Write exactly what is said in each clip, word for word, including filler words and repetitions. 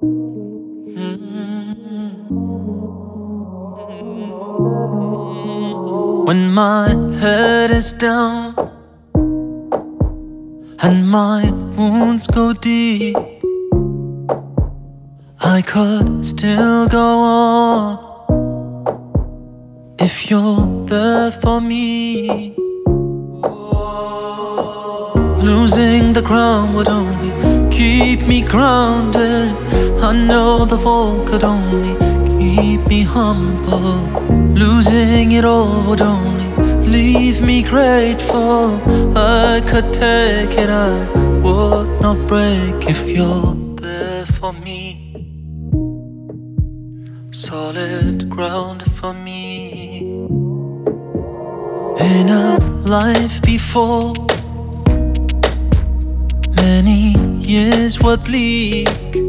When my head is down and my wounds go deep, I could still go on if you're there for me. Losing the ground would only keep me grounded. I know the fall could only keep me humble. Losing it all would only leave me grateful. I could take it, I would not break if you're there for me. Solid ground for me. In a life before, many years were bleak,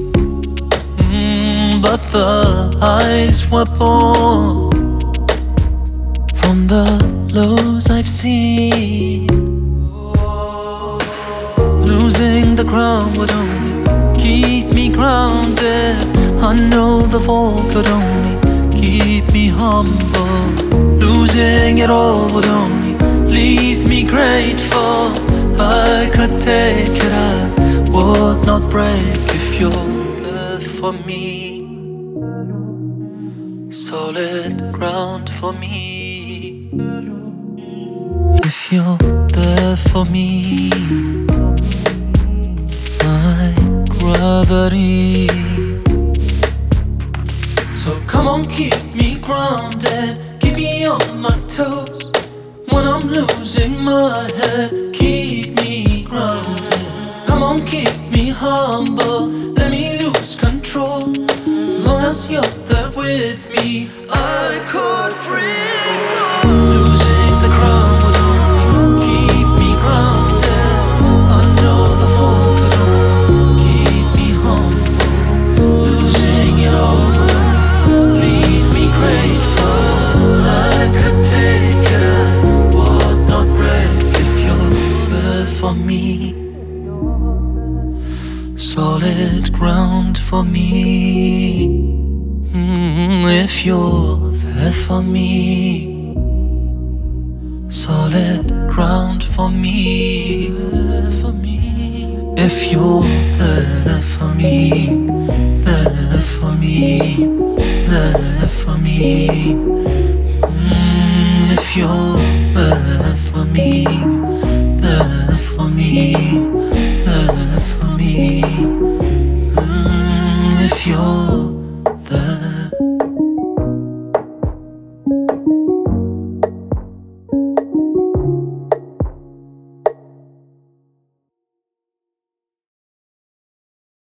mm, but the highs were born from the lows I've seen. Losing the ground would only keep me grounded. I know the fall could only keep me humble. Losing it all would only leave me grateful. I could take it, I would not break if you're there for me. Solid ground for me. If you're there for me, my gravity. So come on, keep me grounded, keep me on my toes. When I'm losing my head, keep me grounded. Come on, keep me humble, let me lose control. As long as you're there with me, I could free fall. Losing the crown would only keep me grounded. I know the fall could only keep me humble. Losing it all would leave me grateful. I could take it, I would not break if you're there for me. Solid ground for me. Mm, if you're there for me. Solid ground for me. For me. If you're there for me. There for me. There for me. Mm, if you're there for me. There for me. There for me. Mm, if you're